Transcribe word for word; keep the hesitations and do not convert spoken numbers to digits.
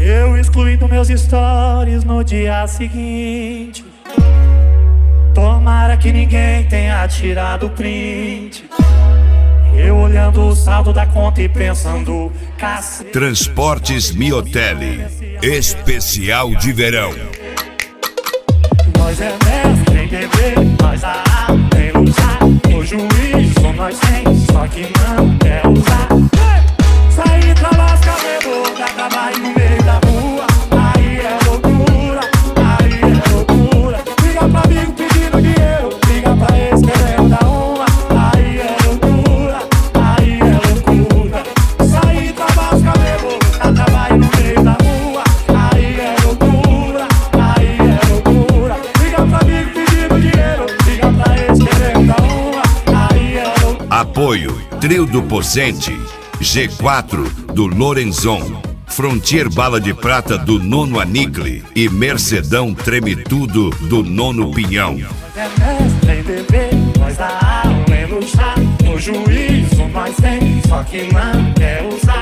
Eu excluí dos meus stories no dia seguinte. Tomara que ninguém tenha tirado print. Eu olhando o saldo da conta e pensando, cacete. Transportes Miotelli, especial de verão. Nós é mestre em beber, nós a alma em usar. O juiz só nós tem, só que não quer usar. Sair pra lascar bebo, dá trabalho no meio da rua. Aí é loucura, aí é loucura. Liga pra amigo pedindo dinheiro, liga pra ex querendo dar uma. Aí é loucura, aí é loucura. Sair pra lascar bebo, dá trabalho no meio da rua. Aí é loucura, aí é loucura. Liga pra amigo pedindo dinheiro, liga pra ex querendo dar uma. Aí é loucura. Apoio Trio do Pocente, G quatro do Lorenzon, Frontier Bala de Prata do Nono Anicle e Mercedão Treme Tudo do Nono Pinhão. É mestre em beber, nós a alma em luxar. O juízo nós tem, só que não quer usar.